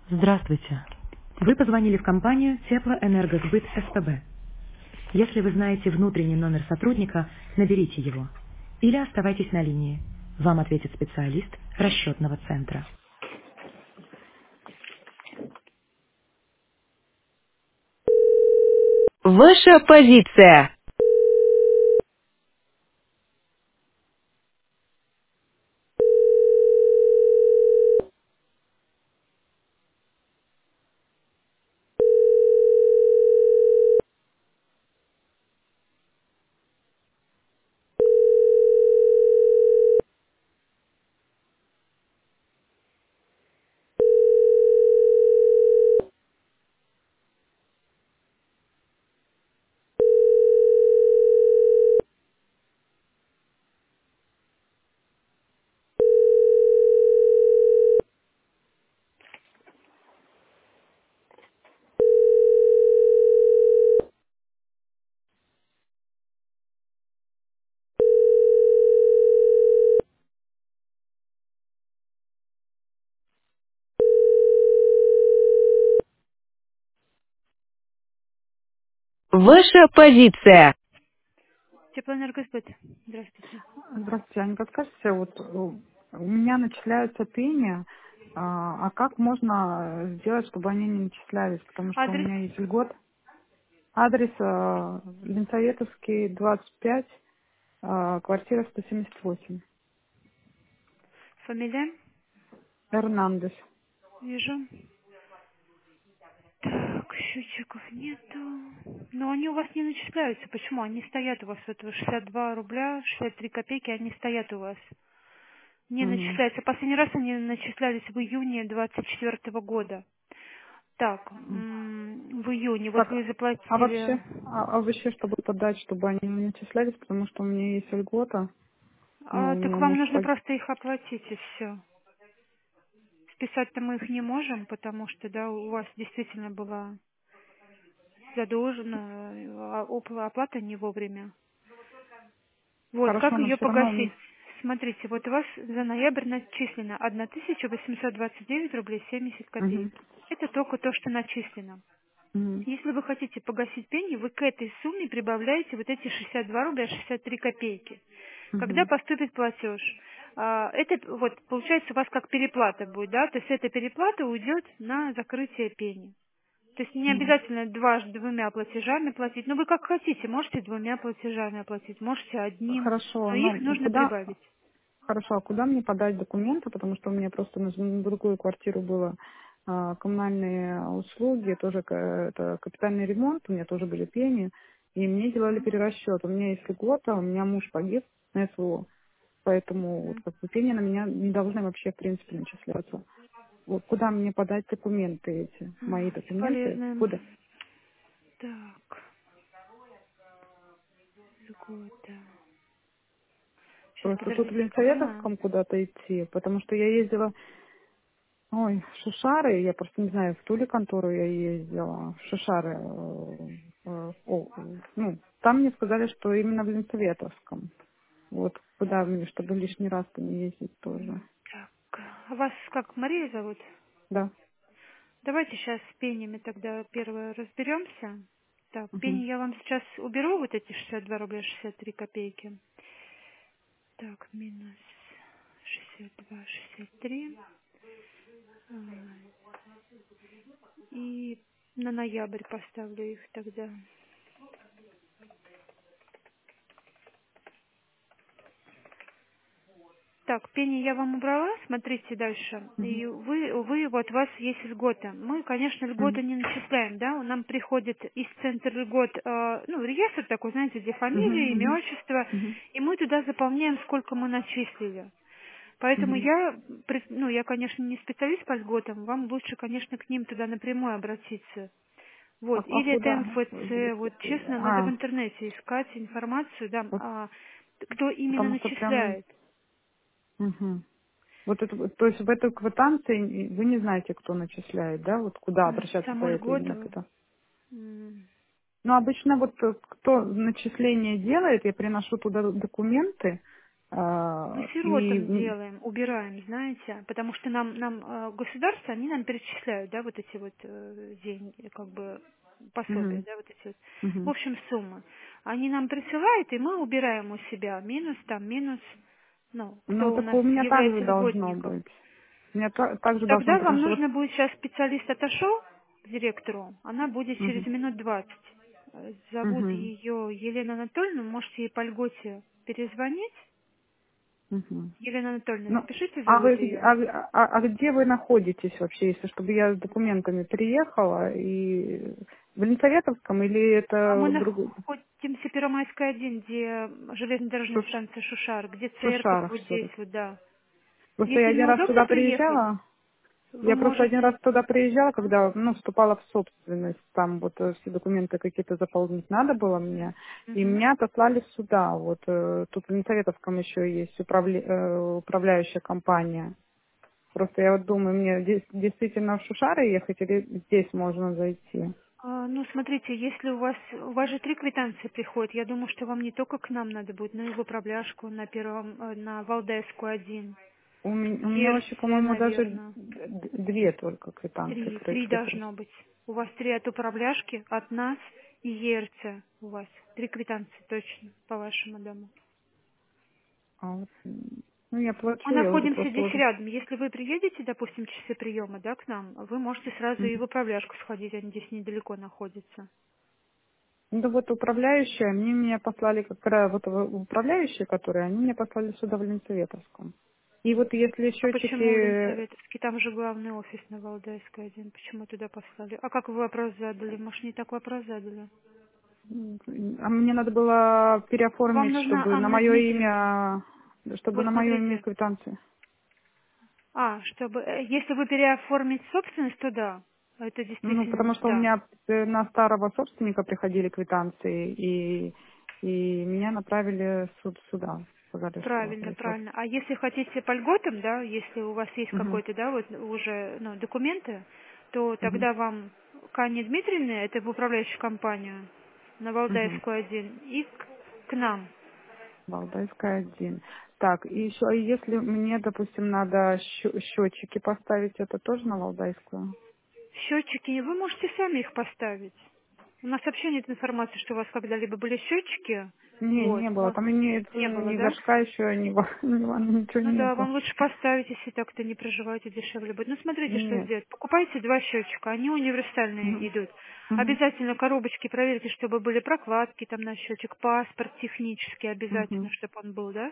Здравствуйте. Вы позвонили в компанию Теплоэнергосбыт СПБ. Если вы знаете внутренний номер сотрудника, наберите его. Или оставайтесь на линии. Вам ответит специалист расчетного центра. Ваша позиция. Ваша позиция. Теплоэнергосбыт. Здравствуйте. Здравствуйте, а не подскажете, вот у меня начисляются пени, а как можно сделать, чтобы они не начислялись, потому что у Адрес, меня есть льгот. Адрес Ленсоветовский, 25, квартира 178. фамилия. Эрнандес. Вижу. Так, счетчиков нету. Но они у вас не начисляются. Почему? Они стоят у вас. Вот 62 рубля, 63 копейки, они стоят у вас. Не Мгм. начисляются. Последний раз они начислялись в июне 24 года. Так, в июне. Вот Так, вы заплатили. а вообще, чтобы подать, чтобы они не начислялись, потому что у меня есть льгота, ну, у Так меня вам муж нужно погиб. просто их оплатить и все. Списать-то мы их не можем, потому что, да, у вас действительно была задолжена оплата не вовремя. Вот, как Хорошо, но ее все равно погасить? Смотрите, вот у вас за ноябрь начислено 1829 рублей 70 Мгм. копеек. Это только то, что начислено. Мгм. Если вы хотите погасить пени, вы к этой сумме прибавляете вот эти 62 рубля 63 копейки. Когда Мгм. поступит платеж, это вот получается у вас как переплата будет, да, то есть эта переплата уйдет на закрытие пени. То есть не Мгм. обязательно двумя платежами платить, но вы как хотите, можете двумя платежами оплатить, можете одним, Хорошо, но их но нужно куда, прибавить. хорошо, а куда мне подать документы, потому что у меня просто на другую квартиру было коммунальные услуги, тоже это капитальный ремонт, у меня тоже были пени, и мне делали перерасчет. У меня есть льгота, у меня муж погиб на СВО, поэтому вот как бы пени на меня не должны вообще в принципе начисляться. Вот куда мне подать документы эти, мои документы, Бесполезно. куда? Так, льгота. Сейчас Просто тут в подождите, подумаю. Ленсоветовском куда-то идти, потому что я ездила. Ой, Шишары, я просто не знаю, в ту ли контору я ездила, в Шишары, ну, там мне сказали, что именно в Ленсоветовском. Вот, куда мне, чтобы лишний раз-то не ездить тоже. Так, а вас как, Мария зовут? Да. Давайте сейчас с пенями тогда первое разберемся. Так, Мгм. пени я вам сейчас уберу, вот эти 62 рубля 63 копейки. Так, минус 62, 63. И на ноябрь поставлю их тогда. Так, пени я вам убрала, смотрите дальше. Мгм. И вы, вот у вас есть льгота. Мы, конечно, льготу Мгм. не начисляем, да, нам приходит из центра льгот, ну, реестр такой, знаете, где фамилия, имя, Мгм. отчество, Мгм. и мы туда заполняем, сколько мы начислили. Поэтому Мгм. я, конечно, не специалист по льготам, вам лучше, конечно, к ним туда напрямую обратиться. Вот, А или это куда? МФЦ, вот честно, надо в интернете искать информацию, да, Вот, кто именно потому что прям, начисляет. мгм. Вот это, то есть в этой квитанции вы не знаете, кто начисляет, да? Вот куда обращаться по Саму этой именно льготу. квитанции? м, Ну, обычно вот кто начисление делает, я приношу туда документы, Мы И сиротам делаем, убираем, знаете, потому что нам государство, они нам перечисляют, да, вот эти вот деньги, как бы пособия, мгм, да, вот эти вот, в мгм. общем, суммы. Они нам присылают, и мы убираем у себя минус там, минус, ну, Ну, кто у так нас у меня так же является должно льготником. быть. У меня так же должно Тогда быть, потому вам что вот... нужно будет, сейчас специалист отошел к директору, она будет через Мгм, минут 20. Зовут мгм, ее Елена Анатольевна, можете ей по льготе перезвонить. мгм. Елена Анатольевна, Ну, запишите, а зовут вы ее. где вы находитесь вообще, если чтобы я с документами приехала и в Ленсоветовском или А мы это другой находимся Первомайская 1, где железнодорожная станция Шушар, где церковь Шушарах вот здесь все-таки? вот, да. Просто я Если один раз неудобно туда приехать, приезжала, вы я просто один можете... раз туда приезжала, Ага. когда, ну, вступала в собственность, там вот все документы какие-то заполнить надо было мне, и Мгм. меня отослали сюда, вот тут в Ленсоветовском еще есть управляющая компания. Просто я вот думаю, мне действительно в Шушары ехать или здесь можно зайти? Ну, смотрите, если у вас же 3 квитанции приходят, я думаю, что вам не только к нам надо будет, но и в управляшку на на Валдайскую 1, У меня вообще, Ерце, по-моему, даже наверное. две только квитанции, 3 которые пришли. должно быть. У вас 3 от управляшки, от нас и Ерце у вас. 3 квитанции точно по вашему дому. А вот, ну, я Мы плачу, я уже находимся просто здесь уже. рядом. Если вы приедете, допустим, часы приема, да, к нам, вы можете сразу и в Мгм. управляшку сходить, они здесь недалеко находятся. Ну, да вот управляющая, они меня послали, как раз вот управляющие, которые, они меня послали сюда в Ленсоветовском. И вот если А почему в счетчики, Ленсоветовске? Там же главный офис на Валдайской 1. Почему туда послали? А как вы вопрос задали? Может, не так вопрос задали? а мне надо было Вам переоформить, нужна чтобы на Анна мое Дмитриевна. имя, чтобы Вот на мое имя смотрите. квитанции. Чтобы... Если вы переоформить собственность, то да. Это Ну, потому действительно, что у да. меня на старого собственника приходили квитанции, и меня направили сюда. Сказали, что вот Правильно, есть вот. правильно. А если хотите по льготам, да, если у вас есть Мгм, какой-то, да, вот уже, ну, документы, то мгм, тогда вам к Анне Дмитриевне, это в управляющую компанию, на мгм. Валдайскую 1, и к нам. Валдайская 1. Так, и еще, а если мне, допустим, надо счетчики поставить, это тоже на Валдайскую? Счетчики, вы можете сами их поставить. У нас вообще нет информации, что у вас когда-либо были счетчики. Не Вот. было. Там и Не было, ни да? горшка еще, ничего Ну да, нету. вам лучше поставить, если так-то не проживаете, дешевле будет. Ну, смотрите, что Нет. сделать. Покупайте 2 счетчика, они универсальные Мгм, идут. мгм, Обязательно коробочки проверьте, чтобы были прокладки там на счетчик, паспорт технический обязательно, мгм, чтобы он был, да.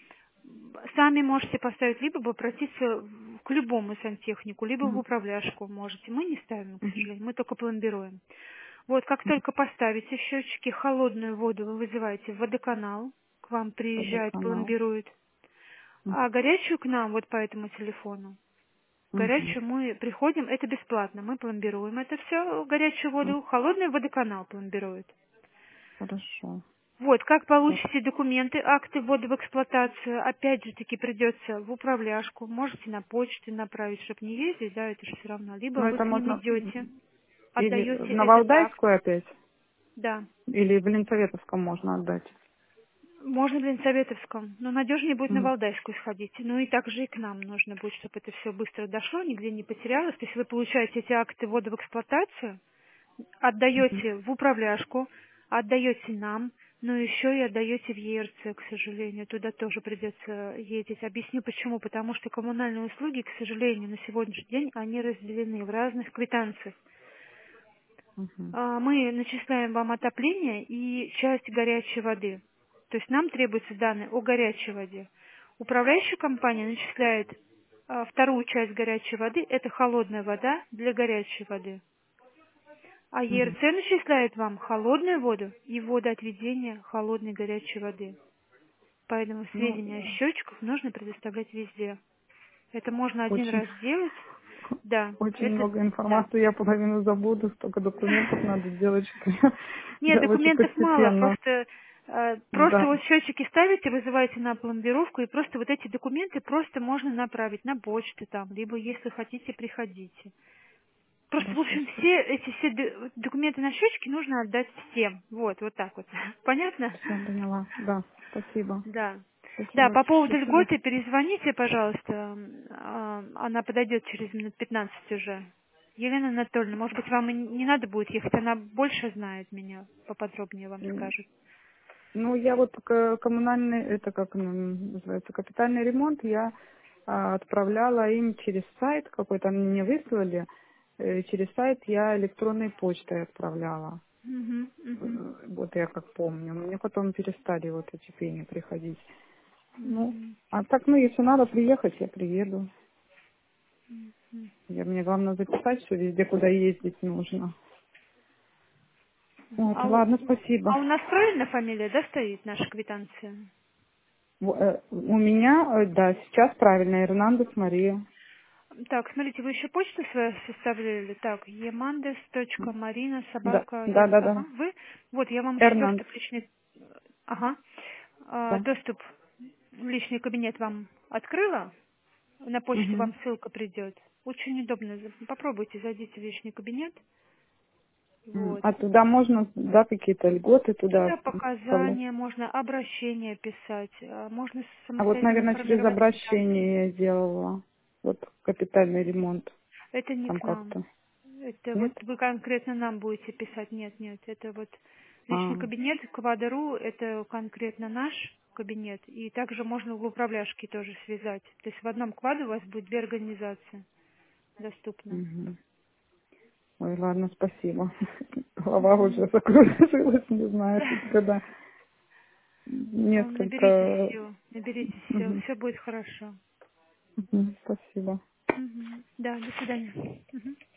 Сами можете поставить, либо бы обратиться к любому сантехнику, либо в мгм, управляшку можете. Мы не ставим, к мгм, сожалению, мы только пломбируем. Вот, как мгм. только поставите счетчики, холодную воду вы вызываете в водоканал, к вам приезжает, Водоканал. пломбирует. Мгм, А горячую к нам вот по этому телефону. мгм, Горячую мы приходим, это бесплатно, мы пломбируем это все, горячую мгм. воду, холодный водоканал пломбирует. Хорошо. Вот, как Вот. получите документы, акты ввода в эксплуатацию, опять же таки придется в управляшку, можете на почту направить, чтобы не ездить, да, это же все равно. Либо Но вы это к ним можно идете, или отдаете на этот акт, Валдайскую опять, да. или в Ленсоветовском можно отдать. Можно в Ленсоветовском, но надежнее будет на Мгм, Валдайскую сходить. Ну и также и к нам нужно будет, чтобы это все быстро дошло, нигде не потерялось. То есть вы получаете эти акты ввода в эксплуатацию, мгм, отдаете в управляшку, отдаете нам, но еще и отдаете в ЕРЦ, к сожалению. Туда тоже придется ездить. Объясню почему. Потому что коммунальные услуги, к сожалению, на сегодняшний день, они разделены в разных квитанциях. мгм. Мы начисляем вам отопление и часть горячей воды. То есть нам требуются данные о горячей воде. Управляющая компания начисляет вторую часть горячей воды, это холодная вода для горячей воды. А Мгм. ЕРЦ начисляет вам холодную воду и водоотведение холодной горячей воды. Поэтому Ну, сведения о счетчиках нужно предоставлять везде. Это можно один очень, раз сделать. Да, очень это много да. информации, я половину забуду, столько документов надо делать, что я, Нет, я очень документов мало, постепенно. просто Да, вот счетчики ставите, вызываете на пломбировку, и просто вот эти документы просто можно направить на почту там, либо если хотите, приходите. Просто, в хорошо, общем, все документы на счетчики нужно отдать всем. Вот так вот. Понятно? все поняла. Да, спасибо. Да. Да, Спасибо. по поводу Счастливо. льготы перезвоните, пожалуйста. Она подойдет через минут 15 уже. Елена Анатольевна, может быть, вам и не надо будет ехать, она больше знает меня, поподробнее вам скажет. Ну, я вот коммунальный, это как оно называется, капитальный ремонт, я отправляла им через сайт какой-то, они мне выслали, через сайт я электронной почтой отправляла. Мгм, мгм, Вот я как помню. Мне потом перестали вот эти пени приходить. Ну, мгм, а так, ну, если надо приехать, я приеду. мгм. Мне главное записать все везде, куда ездить нужно. Вот, А ладно, спасибо. у нас правильно фамилия, да, стоит, наша квитанция? У меня, да, сейчас правильно, Эрнандес Мария. Так, смотрите, вы еще почту свою составляли? Так, Да, emandes.marina да, да, Ага, да. вы? Вот, я вам еще Эрнандес. доступ в личный... Ага. Да. Доступ в личный кабинет вам открыла? На почту Мгм. вам ссылка придет. Очень удобно. Попробуйте, зайдите в личный кабинет. Вот. А туда можно, да, какие-то льготы туда Туда вставлять? показания, можно обращение писать, можно А вот, самостоятельно наверное, через формировать квитанцию. обращение я делала. Вот капитальный ремонт. Это не Там к нам. как-то. Это вот Нет? вы конкретно нам будете писать. Нет, нет. Это вот личный А, кабинет Квадру, это конкретно наш кабинет. И также можно в управляшке тоже связать. То есть в одном кваду у вас будет две организации доступны. мгм. Ой, ладно, спасибо. Голова Мгм. уже закружилась, не знаю, тут когда Наберитесь несколько... сил, наберитесь сил. Мгм. Все будет хорошо. Мгм. Спасибо. Мгм. Да, до свидания. Мгм.